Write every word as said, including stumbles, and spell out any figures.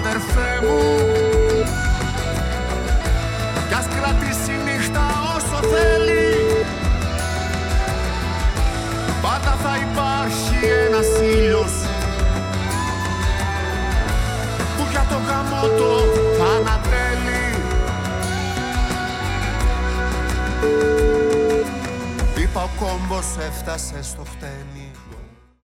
αδερφέ μου, κι ας κρατήσει νύχτα όσο θέλει, πάντα θα υπάρχει ένας ήλιος που για το γαμό το θα ανατέλει. Είπα ο κόμπος έφτασε στο χτένι.